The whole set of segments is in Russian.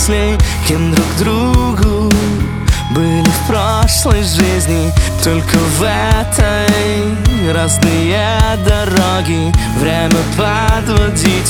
мыслей, кем друг другу были в прошлой жизни. Только в этой разные дороги, время подводить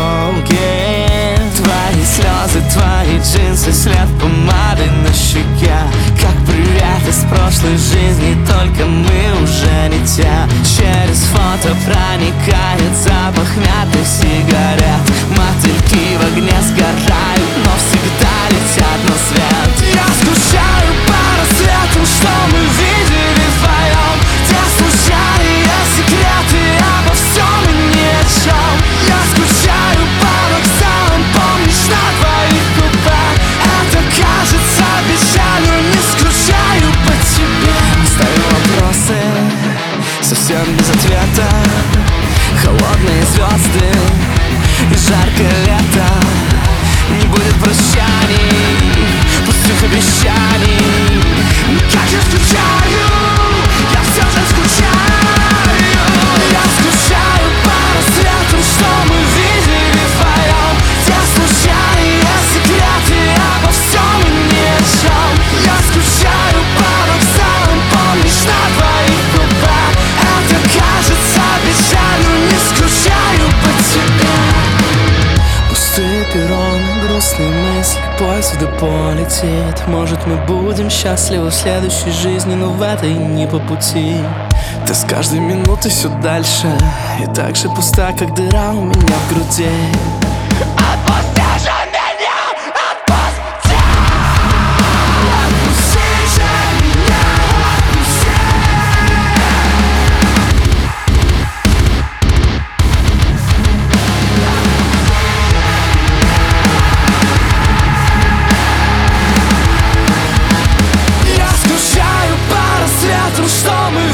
итоги. Твои слезы, твои джинсы, след помады на щеке, как привет из прошлой жизни, только мы уже не те. Через фото проникает запах мятных сигарет. Мотыльки в огне сгорают, но всегда летят на свет. Я скучаю по рассветам, что мы видели вдвоем. Те случайные секреты обо всем и ни о чем. Я скучаю по вокзалам, помнишь, на твоих губах. Это кажется печалью, не скучаю по тебе. Ставлю вопросы, совсем без ответа. Холодные звезды и жаркое лето. Не будет прощаний, пустых обещаний. Как я скучаю, я все же скучаю. Я скучаю по рассветам, что мы видели вдвоем. Те случайные секреты обо всем и ни о чем. Я скучаю по вокзалам, помнишь, на твоих губах. Это кажется печалью, не скучаю по тебе. Пустые перроны, грустные мысли, поезд в депо летит. Может, мы будем счастливы в следующей жизни, но в этой не по пути. Ты с каждой минутой все дальше, и так же пуста, как дыра у меня в груди. Отпусти же меня, отпусти! Отпусти же меня, отпусти! Я скучаю по рассветам, что мы